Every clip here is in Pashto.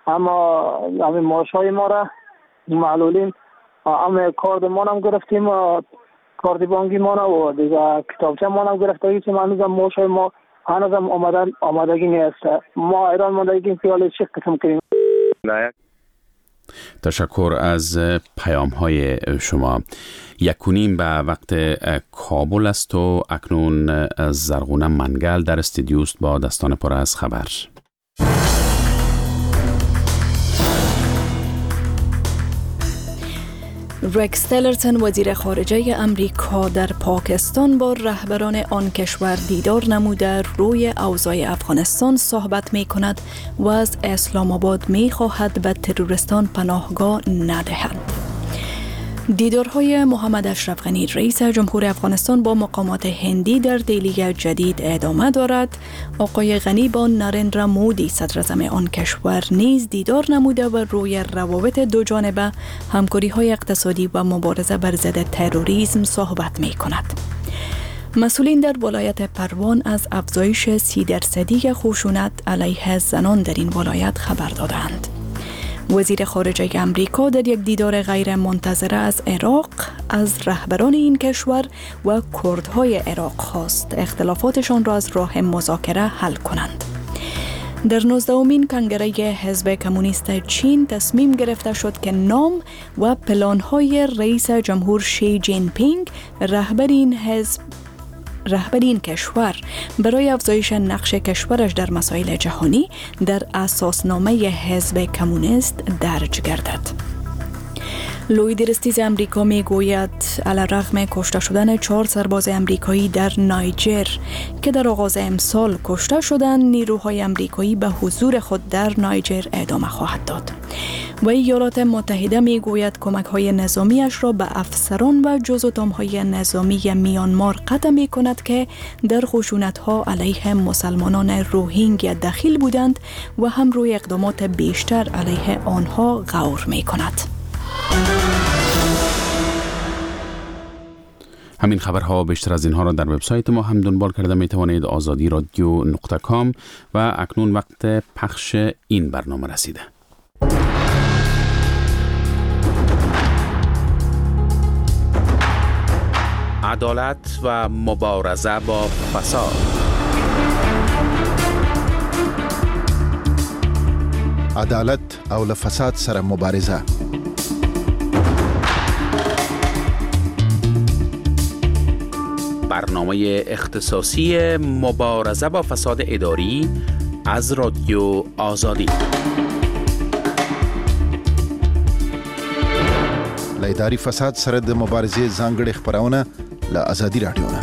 اما همین ماشای ما را معلولین همه کارد ما هم گرفتیم، کارد بانکی ما و دیگه کتابچه ما هم گرفته که هنوز هم ماشای ما هنوز هم آمادگی نیست. ما ایران ماندگی فیال چه قسم کنیم. تشکر از پیام های شما. 1:30 به وقت کابل است و اکنون زرغونه منگل در استودیوست با دستان پر از خبر. رکس تیلرسون وزیر خارجه امریکا در پاکستان با رهبران آن کشور دیدار نموده روی اوضاع افغانستان صحبت می کند و از اسلام آباد می خواهد به تروریستان پناهگاه ندهد. دیدارهای محمد اشرف غنی رئیس جمهور افغانستان با مقامات هندی در دهلی جدید ادامه دارد. آقای غنی با نریندرا مودی صدر اعظم آن کشور نیز دیدار نموده و روی روابط دو جانبه، همکاری‌های اقتصادی و مبارزه بر ضد تروریسم صحبت می‌کند. مسئولین در ولایت پروان از افزایش 30% خشونت علیه زنان در این ولایت خبر دادند. وزیر خارجه امریکا در یک دیدار غیر منتظره از عراق از رهبران این کشور و کردهای عراق خواست اختلافاتشان را از راه مذاکره حل کنند. در 19مین کنگره حزب کمونیست چین تصمیم گرفته شد که نام و پلان‌های رئیس جمهور شی جین پینگ رهبر این کشور برای افزایش نقش کشورش در مسائل جهانی در اساسنامه حزب کمونیست درج گردد. لوید ارستیز امریکا می گوید علیرغم کشته شدن 4 سرباز امریکایی در نایجر که در آغاز امسال کشته شدند، نیروهای امریکایی به حضور خود در نایجر ادامه خواهد داد. و ایالات متحده می گوید کمک های نظامیش را به افسران و جزو اتمهای نظامی میانمار قطع می کند که در خشونت ها علیه مسلمانان روهینگیا دخیل بودند و هم روی اقدامات بیشتر علیه آنها غور می کند. همین خبرها بیشتر از اینها را در وبسایت ما هم دنبال کرده می توانید، azadi-radio.com، و اکنون وقت پخش این برنامه رسیده. عدالت و مبارزه با فساد. عدالت او له فساد سره مبارزه. برنامه اختصاصی مبارزه با فساد اداری از رادیو آزادی. له اداري فساد سره د مبارزې ځانګړي خبرونه له آزادي رادیو نه.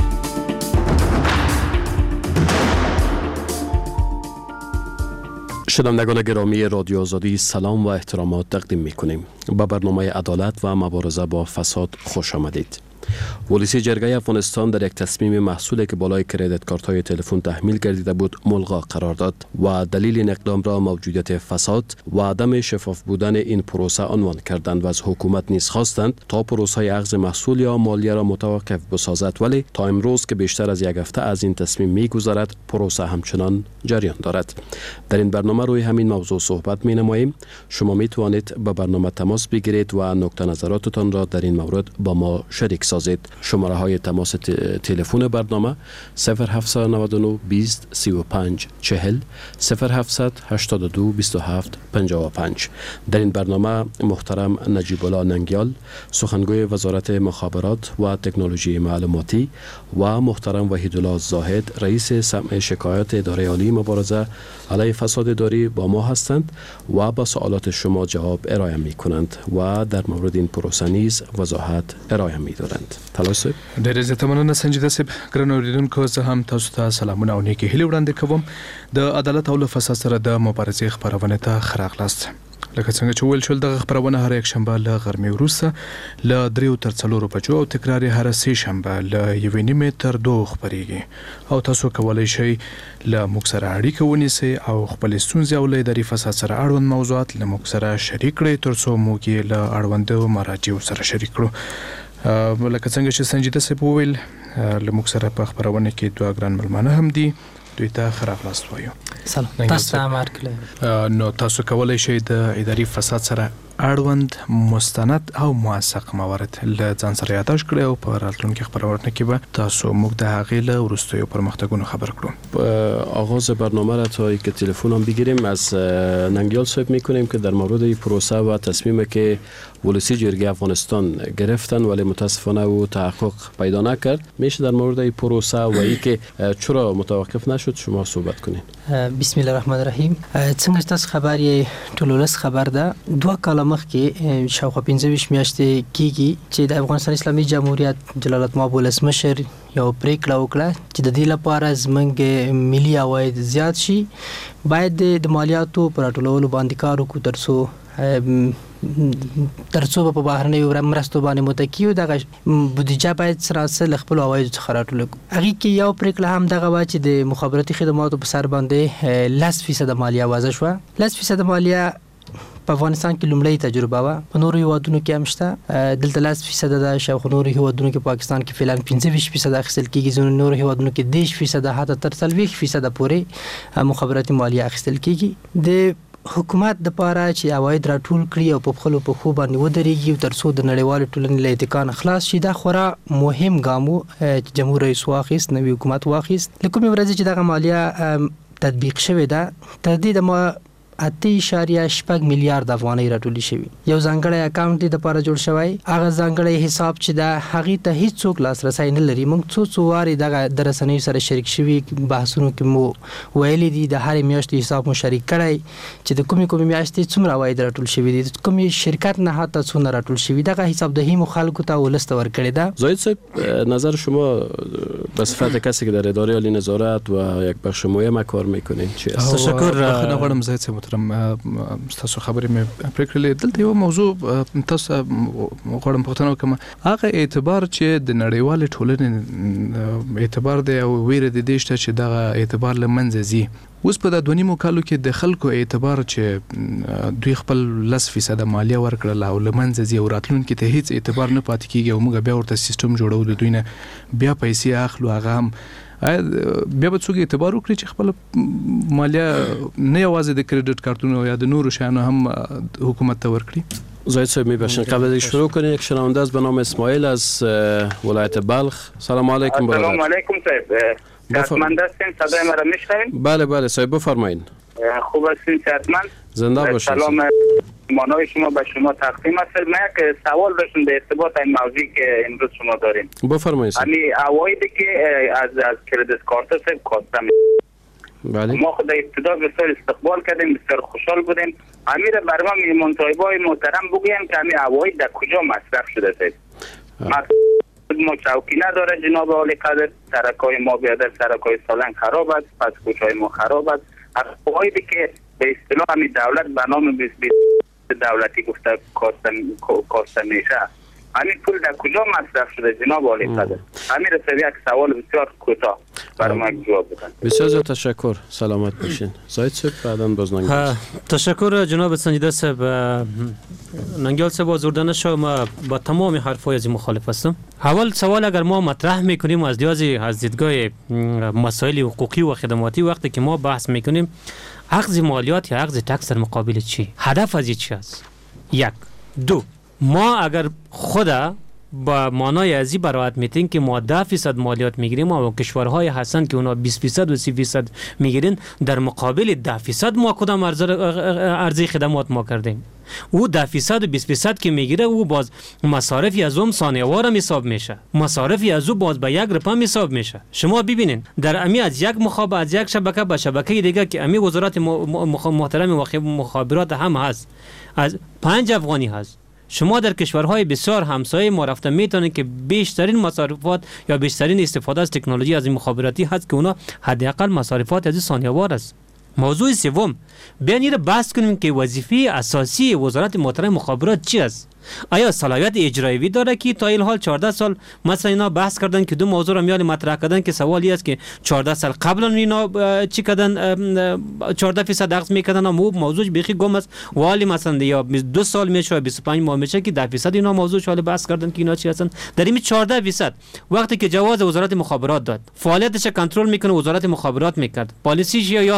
شنوندگان گرامی رادیو آزادی، سلام و احترامات تقدیم می‌کنیم. با برنامه عدالت و مبارزه با فساد خوش آمدید. پلیس جرگه افغانستان در یک تصمیم محصولی که بالای کریدیت کارت های تلفن تحمیل گردیده بود ملغا قرار داد و دلیل این اقدام را موجودیت فساد و عدم شفاف بودن این پروسه عنوان کردند و از حکومت نیز خواستند تا پروسه اخذ محصول یا مالیه را متوقف بسازد، ولی تا امروز که بیشتر از یک هفته از این تصمیم می‌گذرد پروسه همچنان جریان دارد. در این برنامه روی همین موضوع صحبت می‌نماییم. شما می‌توانید با برنامه تماس بگیرید و نقطه نظراتتان را در این مورد با ما شریک سازید. شماره های تماس تلفن برنامه 0799 20 35 40 0700 82 27 55. در این برنامه محترم نجیب الله ننگیال، سخنگوی وزارت مخابرات و تکنولوژی معلوماتی، و محترم وحیدالله زاهد، رئیس سمع شکایات اداره عالی مبارزه علیه فساد اداری با ما هستند و با سوالات شما جواب ارائه می کنند و در مورد این پروسه نیز وضاحت ارائه می دارند. تلاش ډېر زیاته مننه سنجیده صاحب. ګرانو اوریدونکو، زه هم تاسو ته سلامونه او نیکې هیلې وړاندې کوم. د عدالت او له فساد سره د مبارزې خپرونې ته ښه راغلاست. لکه څنګه چې ویل شول، دغه خپرونه هر یک شنبه له غرمې وروسته له 3 تر 4 بجو او تکرار یې هر سه شنبه له 1:30 تر 2 خپرېږي. او تاسو کولی شئ له موږ سره اړیکه ونیسئ او خپلې ستونزې او له اداري فساد سره اړوند موضوعات له موږ سره شریک کړئ، تر څو موږ یې له اړوندو مراجعو سره شریک کړو. لکه څنګه چې سنجیده صاحب وویل، له موږ سره په خپرونه کې 2 ګران ملمانه هم دي. دوی ته ښه راغلاست وایو. سلام تاسو هم هرکله. نو تاسو کولای شئ د اداري فساد سره اړوند مستند او موثق موارد له ځان سره یاداښت کړئ او په راتلونکي خبرونه کې به تاسو موږ د هغې له وروستیو پرمختګونو خبر کړو. آغاز برنامه را تا که تلفن هم بگیریم از ننگیال صاحب میکنیم که در مورد این پروسه و تصمیمی که ولسی جرگه افغانستان گرفتن ولی متاسفانه او تحقق پیدا نکرد، میشه در مورد این پروسه و ای که چرا متوقف نشد شما صحبت کنین؟ بسم الله الرحمن الرحیم. څنګه تاسو خبر یې ټولولس خبر ده 2 کاله مخکې شاوخوا 15 میاشتې کېږي چې د افغانستان اسلامي جمهوریت جلالت مآب ولسمشر یو پریکړه وکړه چې د دې لپاره زموږ ملي عواید زیات شي باید د مالیاتو پر ټولولو باندې کار وکړو ترڅو په بهرنیو مرستو باندې متکیو دغه بودیجه باید سراسر خپل عواید څخه راټول کړي. هغه کې یو پریکړه هم دغه و چې د مخابراتي خدماتو په سر باندې 10% مالیه وضع شوه. 10% مالیه په افغانستان کې لومړی تجربه و، په نورو هیوادونو کې هم شته. دلته 10% د شاوخوا نورو هیوادونو کې پاکستان کې فعلا 25% اخیستل کیږي، ځینو نورو هیوادونو کې 10% حتی تر 40% پورې مخابراتي مالیه اخیستل کیږي. د حکومت د پاره چې عواید راټول کړي او په خپل په خو باندې ودرېږي ترڅو د نړیوال ټولنې له اتکا خلاص شي، دا خورا مهم ګامو چې جمهور رئیس واخیست، نوی حکومت واخیست. لکه مې ورځ چې دغه مالیه تطبیق شوه ده تر دې د ما 8.8 میلیارډ افغانۍ راټولې شوی. یو ځانګړی اکاونټ د لپاره جوړ شوی، هغه ځانګړی حساب چې دا هغه ته هیڅوک لاسرسي نه لري. موږ څو واري دغه درسنۍ سره شریک شوی، بحثونو کې مو ویلي دي د هر میاشتې حساب مو شریک کړی چې د کومې میاشتې څومره عواید راټول شوی دي، کومې شرکت نه حتی څومره راټول شوی، دغه حساب دهی مو خلکو ته ولست ورکړی ده. زاید صاحب نظر شما به صفت کسی که در اداره عالی نظارت و یک بخش مهم کار میکنین چی است؟ تشکر. غواړم زاید صاحب محترم تاسو خبرې مې پرېکړلې. دلته یو موضوع تاسو غواړم پوښتنه وکړم، هغه اعتبار چې د نړیوال ټولنې اعتبار دی او ویره د دې شته چې دغه اعتبار له منځه ځي. اوس په د 2.5 کالو کې د خلکو اعتبار چې دوی خپل 10% مالیه ورکړل او له منځه ځي او راتلونکي ته هیڅ اعتبار نه پاتې کیږي او موږ بیا ورته سیستم جوړو د دوی نه بیا پیسې اخلو، هغه هم بیا به څوک اعتبار وکړي چې خپل مالیه نه یوازې د کریډټ کارتونو یا د نورو شیانو هم حکومت ته ورکړي. زاید صاحب میباشین قبل از شروع کنیم یک شنونده است به نام اسماعیل از ولایت بلخ. سلام علیکم برادر. سلام علیکم صاحب. صحتمند هستین؟ صدای مرا میشنوین؟ بله بله صاحب بفرمایید. خوب هستین؟ صحتمند؟ زنده باشید. سلام مانای شما به شما تقدیم است. من یک سوال داشتم در ارتباط این موضوعی که امروز شما دارین. بفرمایید. یعنی عوایدی که از کریدیت کارت صاحب کاستم. بله. ما خود ابتدا بسیار استقبال کردیم، بسیار خوشحال بودیم. امیر برما میمون صاحبای محترم بگویم که همین عواید در کجا مصرف شده است. ما چوکی نداره جناب عالی قدر، سرکای ما بیادر سرکای سالن خراب است، پس کوچای ما خراب است. عوایدی که به اصطلاح همین دولت به نام دولتی گفته کاسته میشه، همین پول در کجا مصرف شده جناب عالی قدر؟ همین رسوی یک سوال بسیار کوتاه برای ما جواب بدن. بسیار زیاد تشکر. سلامت باشین. زاید صاحب بعداً باز ننگیال. تشکر جناب سنجیده صاحب. ننگیال صاحب آزرده نشو، ما با تمام حرفای از مخالف هستم. اول سوال اگر ما مطرح میکنیم از دیدگاه مسائل حقوقی و خدماتی، وقتی که ما بحث میکنیم اخذ مالیات یا اخذ تکس در مقابل چی؟ هدف از چی است؟ یک. دو، ما اگر خدا با مانای ازی برایت میتین که ما 10% مالیات میگیریم و کشورهای هستند که اونا 20% و 30% میگیرین، در مقابل 10% ما کدام ارزی خدمات ما کردیم. او 10% و 20% که میگیره او باز مصارفی از اون ثانیه‌وار حساب میشه، مصارفی از او باز به 1 رقم حساب میشه. شما ببینین در امی از یک مخابره از یک شبکه به شبکه دیگه که امی وزارت محترم مخابرات هم هست، از 5 افغانی هست. شما در کشورهای بسیار همسایه ما رفته میتونید که بیشترین مصارفات یا بیشترین استفاده از تکنولوژی از این مخابراتی هست که اونا حداقل مصارفات از ثانیه‌وار است. موضوع سوم، بیاین را بحث کنیم که وظیفه اساسی وزارت محترم مخابرات چی است؟ آیا صلاحیت اجرایی داره که تا این حال 14 سال مثلا اینا بحث کردن که دو موضوع را میال مطرح کردن که سوالی است که 14 سال قبل اینا چی کردن 14% اخذ میکردن، موضوع بیخی گم است. والی مثلا یا 22 سال میشه 25 ماه میشه که 10% اینا موضوع شال بحث کردن که اینا چی هستن. در این 14% وقتی که جواز وزارت مخابرات داد، فعالیتش کنترل میکنه وزارت مخابرات میکرد، پالیسیش یا ساخت یا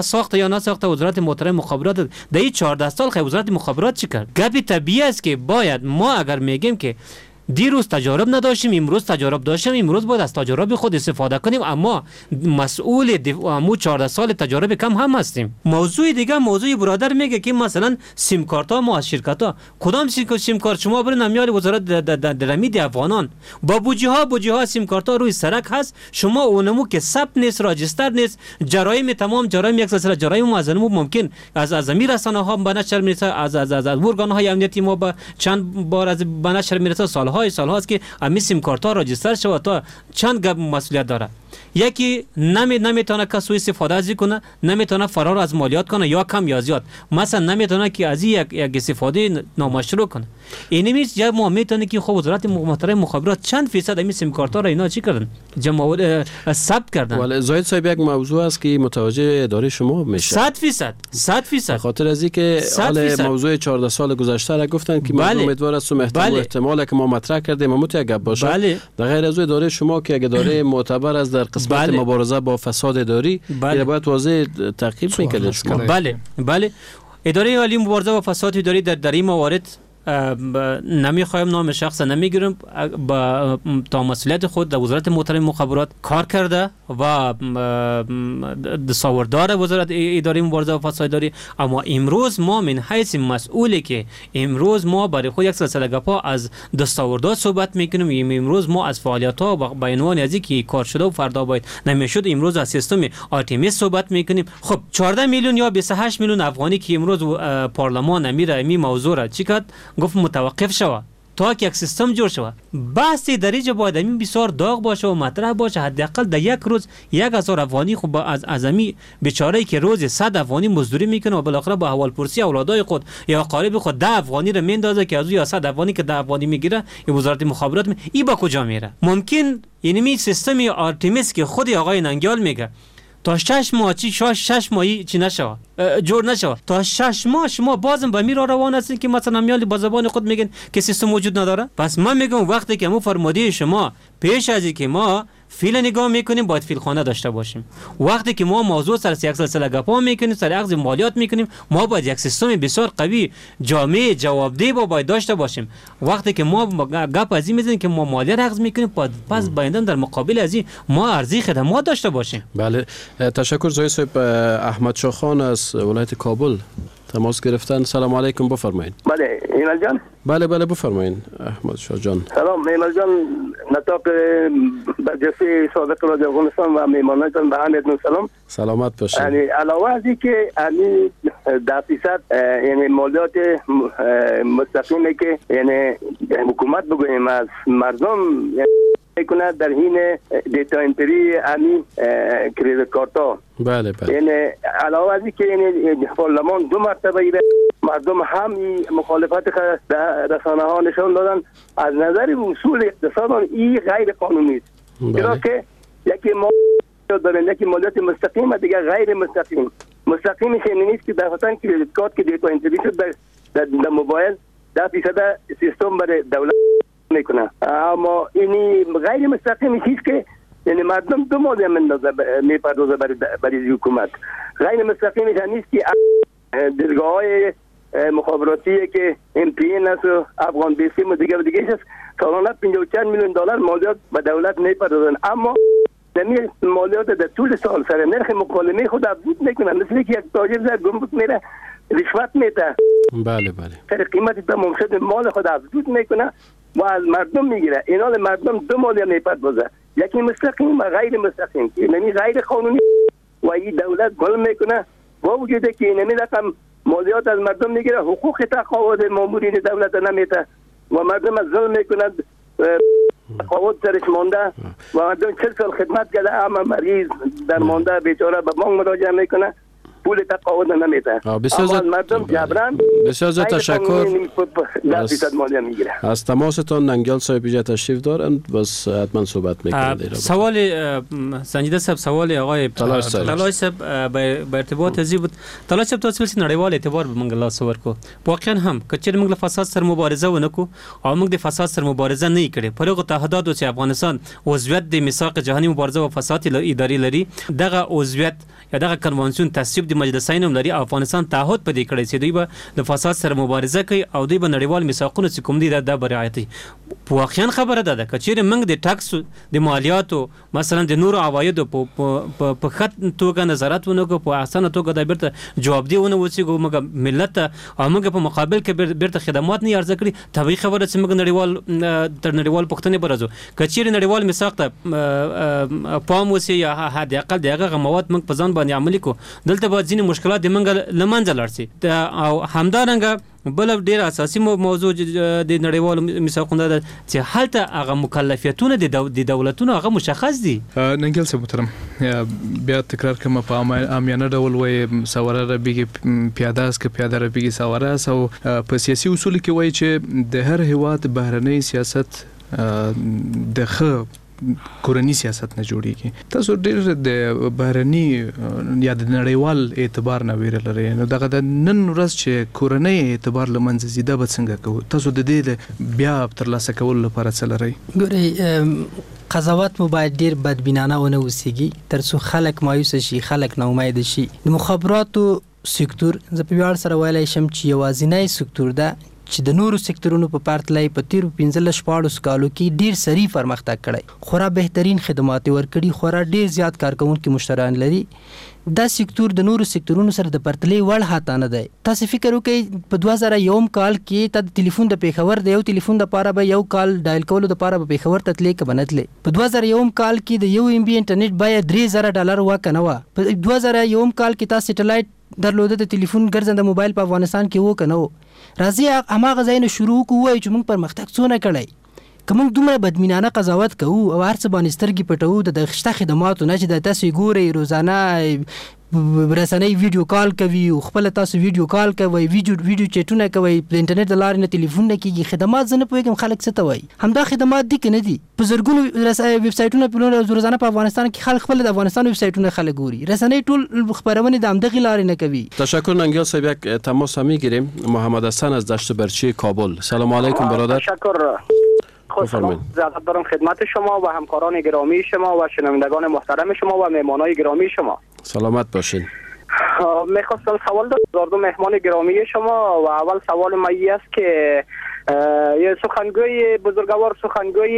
یا نساخته وزارت محترم مخابرات در این 14 سال خیلی وزارت مخابرات چی کرد؟ گپی طبیعی است که باید ما اگر میگیم که دیروز تجارب نداشتیم امروز تجارب داشتیم امروز باید از تجارب خود استفاده کنیم اما مسئول امو 14 سال تجارب کم هم هستیم. موضوع دیگه موضوع برادر میگه که مثلا سیم کارت ها ما از شرکت ها کدام سیم کارت شما برین نمیال وزارت درآمد افغانان با بوجه ها سیم کارت ها روی سرک هست شما اونمو که ثبت نیست راجستر نیست جرایم تمام جرایم یک سلسله جرایم معظمو ممکن از امیر رسانه ها به نشر میرسه از ارگان های امنیتی ما با چند بار از به نشر میرسه سال هاست که امی سیم کارت ها راجستر شود تا چند گپ مسئولیت داره. یکی نمیتونه کس سوء استفاده از کنه نمیتونه فرار از مالیات کنه یا کم یا زیاد مثلا نمیتونه که از یک استفاده نامشروع کنه. اینمی یا ما میتونه که خب وزارت محترم مخابرات چند درصد امی سیم کارت ها را اینا چی کردن جمع ثبت کردن. ولی زاید صاحب یک موضوع است که متوجه اداره شما میشه 100% خاطر از اینکه حال موضوع 14 سال گذشته را گفتن که ما امیدوار هستم احتمال که ما مطرح کردیم ممت یک گپ باشه در غیر از اداره شما که اگه اداره معتبر از در قسمت مبارزه با فساد اداری باید واضح تعقیب میکنید شما. بله اداره عالی مبارزه با فساد اداری در این موارد نمیخوایم نام شخص نمیگیرم با تا مسئولیت خود در وزارت محترم مخابرات کار کرده و دستاوردار وزارت اداره مبارزه با فساد اداری اما امروز ما من حیث مسئولی که امروز ما برای خود یک سلسله گپا از دستاوردات صحبت میکنیم امروز ما از فعالیت ها با عنوان از اینکه کار شده و فردا باید نمیشد امروز از سیستم آرتمیس صحبت میکنیم. خب 14 میلیون یا 28 میلیون افغانی که امروز پارلمان امیر می موضوع را چی کرد گفت متوقف شود تا که یک سیستم جور شود. بحث درجه باید همین بسیار داغ باشه و مطرح باشه حداقل در یک روز 1000 افغانی خب از امی بیچاره‌ای که روز 100 افغانی مزدوری میکنه و بالاخره با احوالپرسی اولادای خود یا قالب خود 10 افغانی رو میندازه که از یا 100 افغانی که 10 افغانی میگیره این وزارت مخابرات این با کجا میره؟ ممکن اینمی سیستم آرتمیس که خود آقای ننگیال میگه تا 6 ماه چی 6 ماهی چی نشود جور نشود تا 6 ماه شما بازم به میرا روان هستین که مثلا میال با زبان خود میگن که سیستم وجود نداره. پس من میگم وقتی که مو فرموده شما پیش از اینکه ما فیل نگاه میکنیم باید فیل خانه داشته باشیم. وقتی که ما موضوع سر یک سلسله گپا میکنیم سر اخذ مالیات میکنیم ما باید یک سیستم بسیار قوی جامع جوابدهی باید داشته باشیم. وقتی که ما گپ از این میزنیم که ما مالیات اخذ میکنیم پس باید در مقابل از این ما ارزی خدمات داشته باشیم. بله تشکر زاید صاحب. احمد شاه خان از ولایت کابل تماس گرفتن. سلام علیکم بفرمایید. بله ایمل جان. بله بفرمایید احمد شاه جان. سلام ایمل جان نطاق برجسته صادق راج افغانستان و میمانانتان به همتون سلام. سلامت باشید. یعنی علاوه از این که 10% یعنی مالیات مستقیمی که یعنی حکومت بگوییم از مردم میکنه در حین دیتا انتری امی کریدیت کارت ها. بله یعنی علاوه از این که یعنی پارلمان 2 مرتبه مردم هم مخالفت در رسانه ها نشان دادن از نظر اصول اقتصاد این غیر قانونی است. چرا که یکی ما دارن یکی مالیات مستقیم و دیگه غیر مستقیم. مستقیمش این نیست که در حسن کریدیت کارت که دیتا انتری شد در موبایل 10% سیستم برای دولت میکنه اما اینی غیر مستقیم چیست که یعنی مردم 2 مالیه میپردازه برای حکومت. غیر مستقیمش نیست که درگاه های مخابراتی که MPN است و افغان بیسیم و دیگه است سالانه 54 میلیون دلار مالیات به دولت میپردازن اما نمی مالیات در طول سال سر نرخ مکالمه خود افزود میکنن مثل که یک تاجر در گمرک میره رشوت میده. بله سر قیمت تمام شده مال خود افزود میکنه و از مردم میگیره. اینا مردم 2 مالیه میپردازه یکی مستقیم و غیر مستقیم یعنی غیر قانونی و این دولت گل میکنه با وجودی که اینمی رقم مالیات از مردم میگیره حقوق تقاعد مامورین دولت نمیده و مردم از ظلم میکنند تقاعد سرش مانده و مردم 40 سال خدمت کرده اما مریض در مانده بیچاره به بانک مراجعه میکنه پول تقاعد نمیده. اما مردم جبران بسیار زیاد تشکر از تماستان. ننگیال صاحب اینجا تشریف دارند بس حتما صحبت میکنند. سوال سنجیده صاحب سوال آقای طلاش صاحب به ارتباط ازی بود. طلاش صاحب تاسو ولسی نړیوال اعتبار به منګ لاس ورکو واقعا هم کچیر موږ فساد سره مبارزه ونکو او موږ د فساد سره مبارزه نه کړې پرغه تهدید چې افغانستان عضویت د میثاق جهانی مبارزه او فساد اداري لري دغه عضویت یا دغه کنوانسیون تصویب د د مجلسین هم لري. افغانستان تعهد په دې کړی چې دوی به د فساد سره مبارزه کوي او دوی به نړیوال میثاقونه چې کوم دي دا به رعایت کوي. واقعا خبره ده که چیرې موږ د ټکس د مالیاتو مثلا د نورو عوایدو په ښه توګه نظارت ونه کړو، په احسنه توګه دا بیرته جوابدې ونه اوسېږو موږ ملت ته او موږ په مقابل کې بیرته خدمات نه عرضه کړي، طبیعي خبره چې موږ تر نړیوال پوښتنې به راځو. که چیرې نړیوال میثاق ته پام وسي یا حد اقل د هغه مواد موږ په ځان باندې عملي کړو، دلته به ځینې مشکلات د موږ له منځه لاړ شي. او همدارنګه بل ډیر اساسي موضوع د نړیوالو میثاقونو ده چې هلته هغه مکلفیتونه د دولتونو هغه مشخص دي. ننګل صاحب محترم، بیا تکرار کوم په عامیانه ډول وایي سواره را بيږي پیاده است که پیاده را بيږي سواره است، او په سیاسي اصول کې وایي چې د هر هیواد بهرنی سیاست د ښه کورنی سیاست نه جوړیږي. تاسو ډېر د بهرني یا د نړیوال اعتبار نه ویره لرئ، نو دغه د نن ورځ چې کورنی اعتبار له منځه ځي دا به څنګه کوو؟ تاسو د دې بیا ترلاسه کولو لپاره څه لرئ؟ ګورئ، قضاوت مو باید ډیر بدبینانه ونه اوسېږي ترڅو خلک مایوس شي، خلک ناامید شي. د مخابراتو سکتور زه په ویاړ سره ویلی شم چې یوازینی سکتور ده چې د نورو سکتورونو په پرتله په تیرو 15-14 کالو کې ډیر سریع پرمختګ کړی، خورا بهترین خدمات ورکړي، خورا ډیر زیات کارکونکي مشتریان لري. دا سکتور د نورو سکتورونو سره د پرتلې وړ حتی نه دی. تاسو فکر وکړئ په 2001 کال کې د ټلیفون د پیښور د یو ټلیفون د پاره به یو کال ډایل کولو د پاره به پیښور ته تلې که بنتلې. په 2001 کال کې د یو ام بي انټرنیټ بیا $3000 وکنه. په 2001 کال کې تاسو سټلایټ درلوده د ټلیفون ګرځنده موبایل په افغانستان کې وکنه. راځي هغه ځای نه شروع کوو چې موږ پرمختګ څونه کړی. که موږ دومره بدبینانه قضاوت کوو او هر څه باندې سترګې پټوو د شته خدماتو نه چې د تاسو ګورئ روزانه رسنۍ ویډیو کال کوي او خپل تاسو ویډیو کال کوي، ویډیو چیټونه کوي، د انټرنیټ د لارې نه ټلیفون نه کیږي، خدمات زه نه پوهېږم خلک څه ته وایي. همدا خدمات دي که نه دي؟ په زرګونو ویب سایټونه په روزانه په افغانستان کې خلک خپل د افغانستان ویب سایټونه خلک ګوري، رسنۍ ټول خبرونه د همدغې لارې نه کوي. تشکر ننگیال صاحب. یک تماس هم میگیریم. محمد حسن از دشت برچی کابل. سلام علیکم برادر. تشکر. زیادت دارم خدمت شما و همکاران گرامی شما و شنوندگان محترم شما و مهمانای گرامی شما. سلامت باشین. میخواستم سوال دارم دو مهمان گرامی شما و اول سوال من است که یه سخنگوی بزرگوار، سخنگوی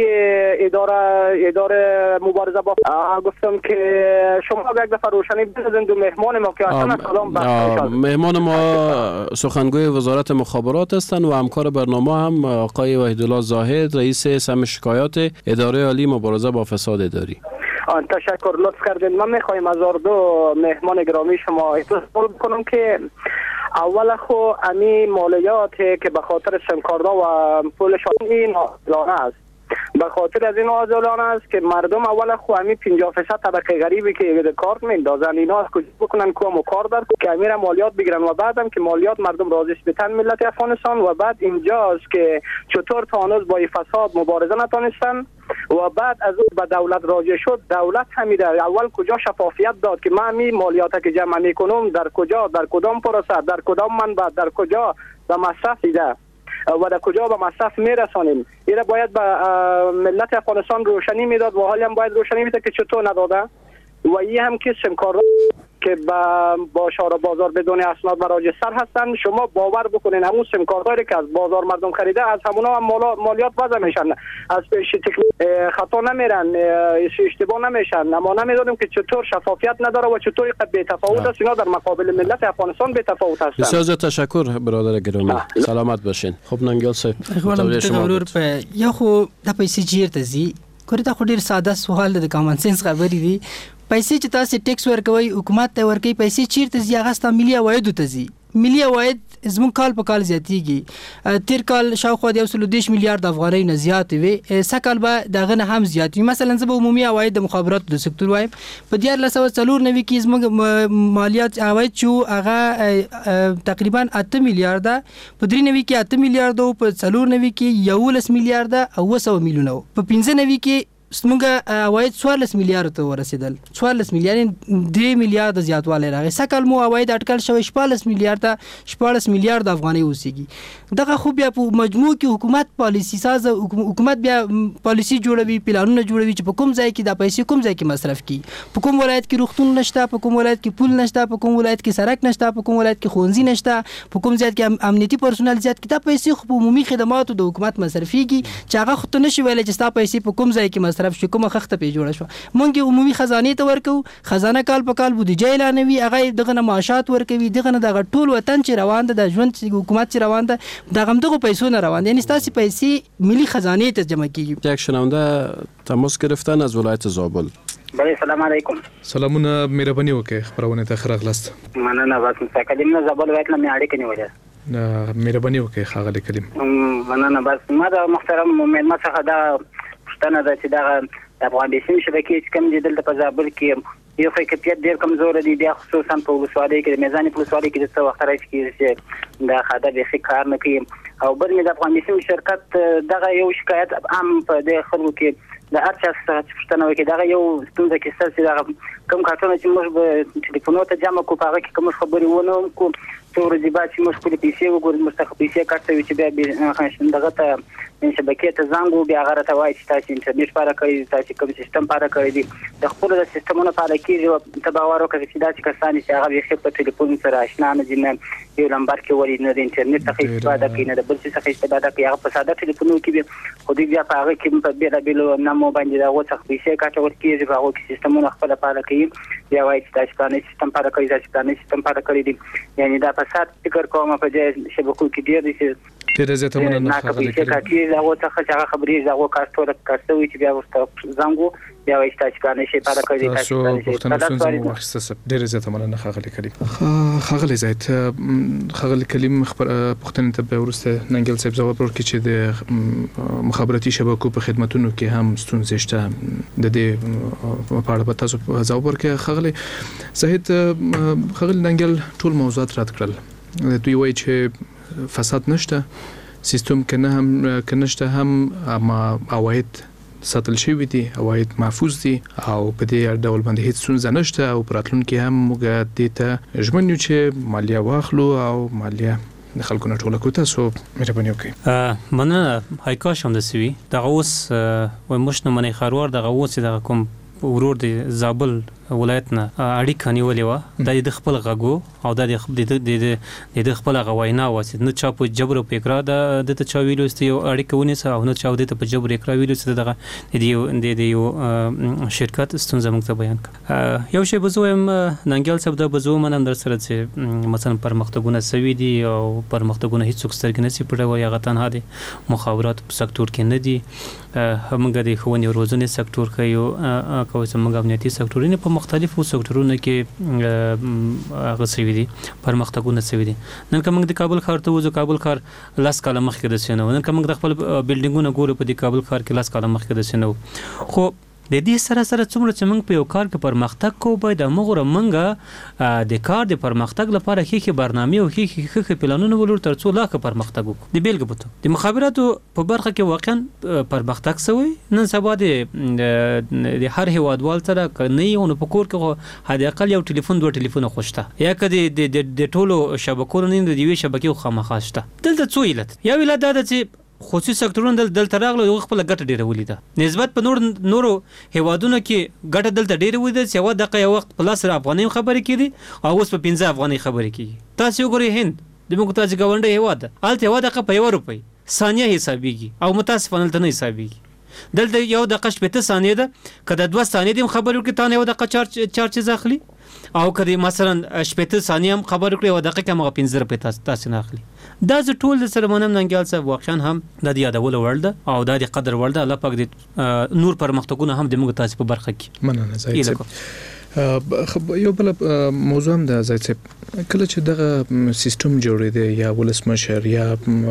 اداره مبارزه با گفتم که شما یک دفعه روشنی بدین دو مهمان ما که اصلا کدام بحث مهمان ما سخنگوی وزارت مخابرات هستند و همکار برنامه هم آقای وحیدالله زاهد، رئیس سم شکایات اداره عالی مبارزه با فساد اداری. تشکر، لطف کردین. من میخوایم از دو مهمان گرامی شما اتصال بکنم که اول خو امی مالیات که به خاطر سمکاردا و پولشان این عادلانه است، به خاطر از این عادلانه است که مردم اول خو امی 50% طبقه غریبی که کارت میندازن اینا از کجا بکنن کام و کار در که امیر مالیات بگیرن و بعدم که مالیات مردم راضی بتن ملت افغانستان و بعد اینجاست که چطور تا هنوز با فساد مبارزه نتونستن و بعد از اون به دولت راجع شد. دولت همیده اول کجا شفافیت داد که من می مالیات که جمع میکنم در کجا، در کدام پروسه، در کدام منبع، در کجا به مصرف دیده و در کجا به مصرف میرسانیم. این باید به ملت افغانستان روشنی میداد و حالی هم باید روشنی میداد که چطور نداده. و این هم که سمکارا که با شارع بازار بدون اسناد براج سر هستن، شما باور بکنین همون سمکارداری که از بازار مردم خریده از همونا هم مالیات وضع میشن، از پیش خطا نمیرن، اشتباه نمیشن. اما نمیدونیم که چطور شفافیت نداره و چطور بی تفاوت است. اینا در مقابل ملت افغانستان بی تفاوت هستن. بسیار تشکر برادر گرامی. سلامت باشین. خب ننگیال صاحب یا خو د پیسې چیرته ځي؟ کور ته خو ډیر ساده سوال د کامن سنس خبرې دي. پیسې چې تاسو ټیکس ورکوي حکومت ته ورکوي، پیسې چیرته ځي؟ هغه ستاسو ملي عواید ته ځي. ملي عواید زموږ کال په کال زیاتیږي. تیر کال شاوخوا د 110 میلیارډ افغانۍ نه زیات وي، سکهال به دغه نه هم زیات وي. مثلا زه به عمومي عواید د مخابراتو د سکتور وایم په 1994 کې زموږ مالیات عواید چې هغه تقریبا 8 میلیارډ، په 93 کې 8 میلیارډ او په 94 کې 11 میلیارډ او 900 میلیونه، په 95 کې زموږ عواید 14 میلیارډ ته ورسېدل. 14 میلیارډ 3 میلیارډ زیاتوالی راغی. سکهال مو عواید اټکل شوی 14 میلیارډ افغانۍ اوسېږي. دغه خو بیا په مجموع کې حکومت پالیسی ساز، حکومت بیا پالیسی جوړوي، پلانونه جوړوي چې په کوم ځای کې د پیسې کوم ځای کې مصرف کړي. په کوم ولایت کې روغتون نشته، په کوم ولایت کې پول نشته، په کوم ولایت کې سړک نشته، په کوم ولایت کې ښوونځي نشته، په کوم ځای کې امنیتي پرسونل زیات کې. دا پیسې خو په عمومي خدماتو د حکومت مصرفيږي چې هغه خو ته نشي ویلی چې ستا پیسې په کوم ځای کې مصرف شي، کومه خښته پې جوړه شوه. مونږ یې عمومي خزانې ته ورکوو، خزانه کال په کال بودیجه اعلانوي، هغه دغه نه معاشات ورکوي، دغه نه دغه ټول وطن چې روان ده، د ژوند حکومت چې روان ده، دغه همدغو پیسو نه روان ده. یعنی ستاسې پیسې ملي خزانې ته جمع کیږي. یک شنونده تماس گرفتن از ولایت زابل. بله سلام علیکم. سلامونه، مهرباني وکړئ خبرونه ته ښه راغلاست. مننه. بس مستقیم نه زابل ولایت نه مې اړیکه نیولې. مهرباني وکړئ ښاغلی کریم. مننه. بس ما د محترم مېلمه څخه دا پوښتنه ده چې دغه د افغان بیسیم شبکې چې کوم دي دلته په زابل کې یو کیفیت ډېر کمزوره دی، بیا خصوصا په ولسوالۍ کې د میزانې په ولسوالۍ کې د څه وخت راځي چې دا خاده بیخي کار نه کوي. او بل مې د افغان بیسیم شرکت دغه یو شکایت عام په دې خلکو کې د هر چا څخه پوښتنه وکړي، دغه یو ستونزه کې ستاسې دغه کوم کارټونه چې موږ به ټلیفونو ته جمع کړو په هغه کې که موږ خبرې ونه کړو څو ورځې بعد چې موږ خپلې پیسې وګورو، موږ څخه پیسې کټ شوي چې بیا دغه ته شبکې ته زنګ وو، بیا هغه راته وایي چې تاسې انټرنیټ پاره کړی دي، تاسې کوم سیسټم پاره کړی دي. د خپلو د سیسټمونو پاره کېږي. ته باور وکړه چې داسې کسان دي چې هغه بیخي په ټلیفون سره اشنا نه دي، نه یو نمبر کې ولي نه د انټرنیټ څخه استفاده کوي، نه د بل څه څخه استفاده کوي. هغه په ساده ټلیفونونو کې وي، خو دوی بیا په هغه کې په بېلابېلو نامو باندې د هغو څخه پیسې کاټول کېږي، په هغو کې سیسټمونه خپله پاره کوي، بیا وایي چې تاسې پلاني سیسټم پاره کړی، تاسې پلاني سیسټم پاره کړی دي. یعنې دا فساد فکر کوم په دې شبکو کې ډېر دي چې ډېره زیاته مننه ښاغلی کریم. د هغو څخه چې هغه خبرېږي د هغو کار ټوله کار شوي چې بیا ورته زنګ وو، بیا وایي چې تاسې پلاني شی پاره کړی دي. تاسو پوښتنه ستونزه مو واخیسته صاحب، ډېره زیاته مننه ښاغلی کریم. ښاغلی زید، ښاغلی کریم پوښتنې ته بیا وروسته ننګیال صاحب ځواب ورکړي چې د مخابراتي شبکو په خدمتونو کې هم ستونزې شته، د دې په اړه به تاسو ځواب ورکړئ. ښاغلی زید، ښاغلی ننګیال ټول موضوعات رد کړل. دوی وایي چې فساد نشته، سیستم که نشته هم اما عواید ساتل شوي دي، عواید محفوظ دي او په دې ډول باندې هیڅ ستونزه نشته. او په راتلونکي هم موږ دې ته ژمن یو چې مالیه واخلو او مالیه د خلکو نه ټوله کړو. تاسو مهرباني وکړئ. مننه. هاي کاش هم داسې وي. دغه اوس وایي موږ نه منې خروار دغه اوس دغه کوم ورور د زابل ولایت نه اړیکه نیولې وه، دا د خپل غږو او دا د خپل غوینا واسه نه چا په جبر او اقرار د ته چا ویلو است یو اړیکه ونیسه او نه چا د ته په جبر اقرار ویلو است دغه د یو شرکت ستونزه موږ ته بیان کړ. یو شی بزوم ننګیال صاحب د بزوم منم در سره چې مثلا پرمختګونه سوي دي او پرمختګونه هیڅ څوک سترګې نسی پټوي، هغه تنها دي مخابرات په سکتور کې نه دي، همغه د ښوونې او روزنې سکتور کې کوم څنګه امنیتي سکتورونه په مختلفو سکتورونو کې هغه سوي دي، پرمختګونه سوي دي. نن کوم د کابل ښار ته وځو، کابل ښار لاس کاله مخکې د سینو، نن کوم د خپل بلډینګونو ګورو په د کابل ښار کې لاس کاله مخکې د سینو. خو د دې سره څومره چې موږ په یو کار کې پرمختګ کوو، باید موږ د کار د پرمختګ لپاره ښې برنامې او ښې پلانونه ولرو ترڅو لا ښه پرمختګ وکړو. د بیلګې په توګه د مخابراتو په برخه کې واقعا پرمختګ سوی. نن سبا د هر هیوادوال سره که نه یو نو په کور کې حد اقل یو ټلیفون دوه ټلیفونه خو شته، یا که د ټولو شبکو نه د یوې شبکې خامخا شته. دلته څو علت، یو علت دا ده چې خصوصي سکتورونه دلته راغله او خپل ګټه ډیره ولیده نسبت په نورو هیوادونو کې ګټه دلته ډیره ولیده چې یو دغه یو وخت په لاس افغاني خبرې کېدي او اوس په 15 افغاني خبرې کېږي. تاسو وګورئ هند د موږ تاسو ګاونډي هیواد الته یو دغه په 1 روپۍ ثانیه حسابيږي او متاسفانه دلته نه حسابيږي. دلته یو دغه 15 ثانیه ده، کله 2 ثانیې د خبرو کې تانه یو دغه چارج اخلي او کله مثلا 15 ثانیه هم خبرو کې یو دغه کومه 15 روپۍ تاسو نه اخلي. دا ز ټول د سره منم ننګیال صاحب واقعا هم د یادولو وړ ده او د قدر وړ ده. الله پاک دې نور پرمختګونه هم د موږ تاسو په برخه کې. مننه زید. یو بل موضوع هم د زید صاحب کله چې دغه سیستم جوړې دی یا ولسمشر یا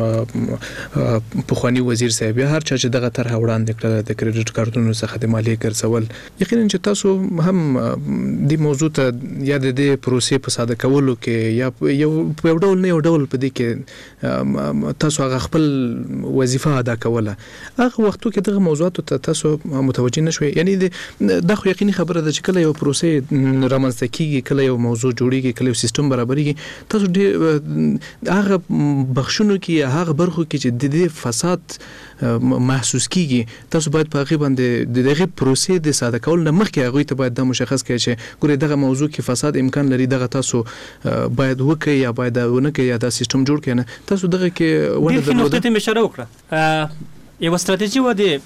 پخوانی وزیر صاحب یا هر چا چې دغه طرح وړاندې کړه د کریډټ کارتونو څخه د مالیې ګرځول یقینا چې تاسو هم د موضوع ته یا د دې پروسې په ساده کولو کې یا یو ډول نه یو ډول په دې کې تاسو هغه خپل وظیفه ادا کوله هغه وختو کې دغه موضوعات ته تاسو متوجه نشوي یعنی د خو یقیني خبره ده چې کله یو پروسې رامنځته کیږي کله یو موضوع جوړیږي کله یو سیستم برابرېږي تاسو ډېر هغه بخښونو کې هغه برخو کې چې د دې فساد محسوس کیږي تاسو باید په هغه باندې دغه پروسې د ساده کول نه مخکې هغه ته باید د مشخص کړئ چې ګوره دغه موضوع کې فساد امکان لري دغه تاسو باید وکړئ یا باید ونه کړئ یا دا سیستم جوړ کړئ نه تاسو دغه کې ونه د نقطې ته اشاره وکړه یو استراتیجی و د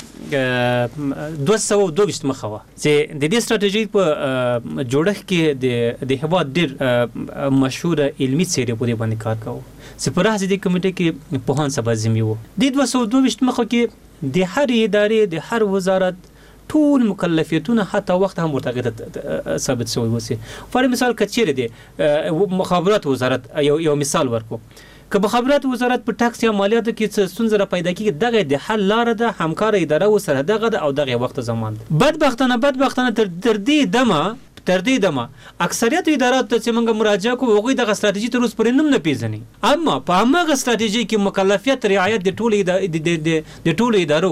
222 مخه و چې د دې استراتیجی په جوړښت کې د هوا ډېر مشهور علمي څیرې په دې باندې کار کاوه چې په راځي د کمیټې کې په هان سبا زمي وو د 222 مخه کې د هر ادارې د هر وزارت ټول مکلفیتونه حتی وخت هم ورته ثابت شوی وسی پر مثال کچېره دي مخابرات وزارت یو مثال ورکو که مخابرات وزارت په ټاکس یا مالیاتو کې څه ستونزه پیدا کیږي دغه د حل لار ده همکار اداره وسره دغه او دغه وخت زمان بدبختانه تر دې دمه اکثریت ادارات ته چې موږ مراجعه کوو هغوی دغه استراتیجي تر اوسه پورې نه پیژني اما په هغه استراتیجي کې مکلفیت رعایت د ټولو ادارو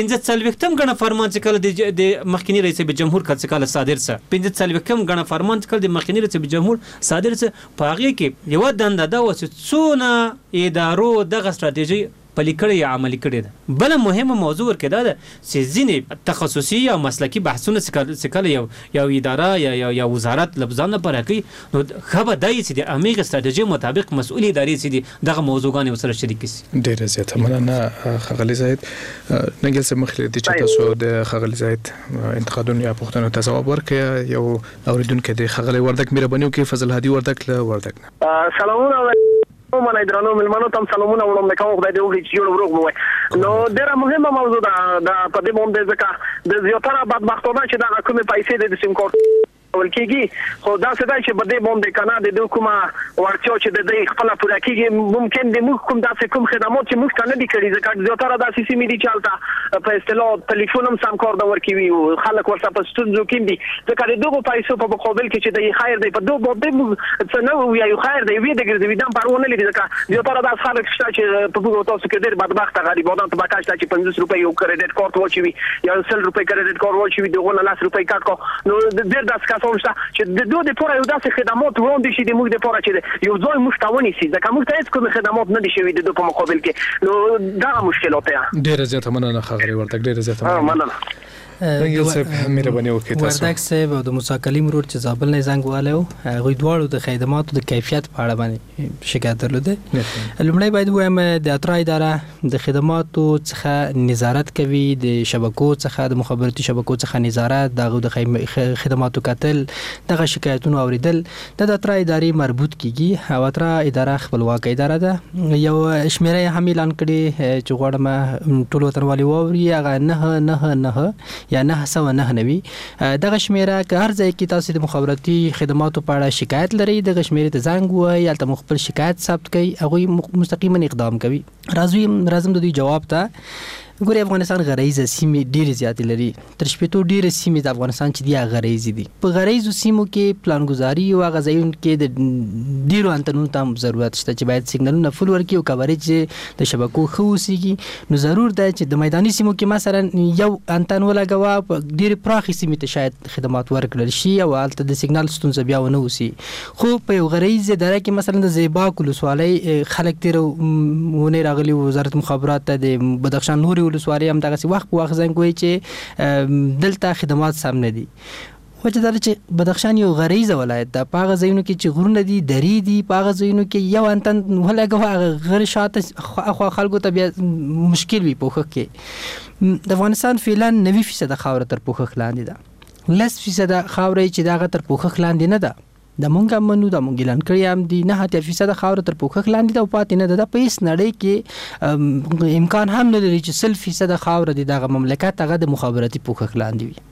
45 غنه فرمان چې کله د مخکنی رئیس جمهور کله صادر سه 45 غنه فرمان چې کله د مخکنی رئیس جمهور صادر سه په هغه کې یو دنده دا و چې څونه ادارو دغه استراتیجي پلي کړی یا عملي کړی ده بل مهمه موضوع ورکې ده چې ځینې تخصصي یا مسلکي بحثونه سکله یو اداره یا وزارت لبزانه پر کوي نو خبر دی چې د امریکا استراتیجي مطابق مسؤل ادارې چې دغه موضوعګان سره شریک شي ډیره زیاته مننه خغلی زاید نګل سم مخلي د تاسو د خغلی زاید انتقادونه یا پوښتنه ته جواب ورکړي یو اوریدونکو د خغلی وردک مهرباني وکړي فضل هادي وردک سلامونه من ایدرانو ملمنو تم سلامونه وړم د کوم خدای دې وکړي چې جوړ وروغ مو نو ډېره مهمه موضوع ده د په دې باندې ځکه د زیاتره بدبختانه چې دا کومې پیسې د سیم کارت ولکېږي خو دا څه دی چې په دې باندې کنه د دوی کومه ورچو چې د دې خپل پوره کېږي ممکن د موږ کوم داسې کوم خدمات چې موږ ته نه دي کړي ځکه زیاتره داسې سیمې دي چې هلته په اصطلاح ټلیفون هم سم کار نه ورکوي او خلک ورته په ستونزو کې دي ځکه د دغو پیسو په مقابل کې چې د خیر دی په دغو باندې موږ څه نه وو یا خیر دی وي د ګرځېدم پروا نه لري ځکه زیاتره داسې خلک شته چې په دغو تاسو کې ډېر بدبخته غریبانان ته بکا شته چې 50 روپۍ یو کریډټ کارت واچوي یا 100 روپۍ کریډټ کارت واچوي دغه نه 10 روپۍ کاټ کو نو ډېر داسې کسان شته چې د دوی لپاره یو داسې خدمات وړاندې شي د موږ لپاره چې یو ځای موږ ته ونیسي ځکه موږ ته هیڅ کوم خدمات نه دي شوي د دوی په مقابل کې نو دا مشکلات ده ډېره زیاته مننه خغلی وردک ډېره زیاته مننه نګل صاحب مهرباني وکړئ تاسو وردک صاحب او د موسی کلیم روډ چې زابل نه زنګ والو هغه دواړو د خدماتو د کیفیت په اړه باندې شکایت درلوده لومړی باید وایم د اترا اداره د خدماتو څخه نظارت کوي د شبکو څخه د مخابراتي شبکو څخه نظارت د خدماتو کتل دغه شکایتونه اوریدل د اترا ادارې مربوط کیږي او اترا اداره خپلواک اداره ده یو شمیره هم اعلان کړي چې غواړم ټول وطنوالي واوري هغه نه یا 999 دغه شمیره که هر ځای کې تاسو د مخابراتي خدماتو په اړه شکایت لرئ دغه شمیره ته زنګ ووهئ هلته مو خپل شکایت ثبت کړئ هغوی مستقیما اقدام کوي راځم د دوی جواب ته ګوري افغانستان غریزه سیمې ډېرې زیاتې لري تر شپېتو ډېرې سیمې د افغانستان چې دي غریزې دي په غریزو سیمو کې پلانګزاري او هغه ځایونو کې د ډېرو انتنونو ته هم ضرورت شته چې باید سیګنالونه فل ورکړي او کوریج د شبکو ښه اوسېږي نو ضرور ده چې د میداني سیمو کې مثلا یو انتن ولګوه په ډېرې پراخې سیمې ته شاید خدمات ورکړل شي او هلته د سیګنال ستونزه بیا ونه اوسي خو په یو غریزه دره کې مثلا د زیباک ولسوالۍ خلک تېره ونې راغلي وزارت مخابرات ته د بدخشان نورې ولسوالۍ هم دغسې وخت په وخت زنګ وایي چې دلته خدمات سم نه دي وجه دا چې بدخشان یو غریزه ولایت ده په هغه ځایونو کې چې غرونه دي درې دي په هغه ځایونو کې یو انتن ولګوه هغه غیر شاته اخوا خلکو ته بیا مشکل وي پوښښ کې د افغانستان فعلا 90% خاوره تر پوښښ لاندې ده 10% خاوره چې دغه تر پوښښ لاندې نه ده د مونږ منو د مونږ اعلان کړی هم دي 9% خاوره تر پوښښ لاندې ده او پاتې نه ده په هیڅ نړۍ کې امکان هم نه لري چې 100% خاوره دغه مملکت هغه د مخابراتي پوښښ لاندې وي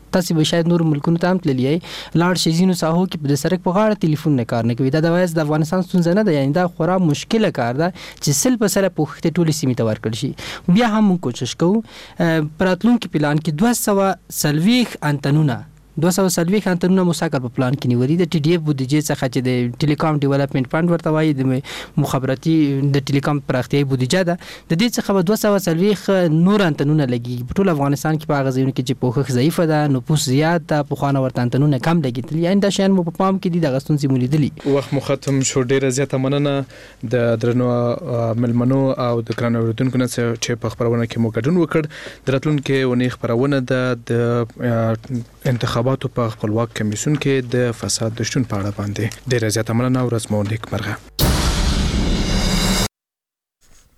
تاسو به شاید نور ملکونو ته هم تللی لاړ شي ځینو ساحو کې د سړک په غاړه ټلیفون نه کار نه کوي دا د افغانستان ستونزه نه ده یعنی دا خورا مشکله کار ده چې سل په سره پوښتې ټولې سیمې ته ورکړل شي بیا هم موږ کوشش کوو پراتلونکي پلان کې 240 انتنونه 240 انتنونه مساکر په پلان کې نیولې د ټي ډي اف بودیجې څخه چې د ټیلیکام ډیولپمنٹ فند ورته وایي د مخابراتي د ټیلیکام پراختیايي بودیجه ده د دې څخه به 240 نور انتنونه لګي په ټول افغانستان کې په هغه ځایونو کې چې پوښښ ضعیفه ده نفوس زیات ده په خوانه ورته انتنونه کم لګي یعنی دا شیان مو په پام کې دي د غستون سیمولیدلی وخت مختم شو ډیره زیاته مننه د درنو ملمنو او د ګرانو اوریدونکو نه چې په خبرونه کې مو ګډون وکړ درتلونکو ونی خبرونه د انتخاباتو په خپلواک کمیسیون کې د فساد د شتون په اړه باندې ډیره زیاته مننه او ورځ مو نیک مرغه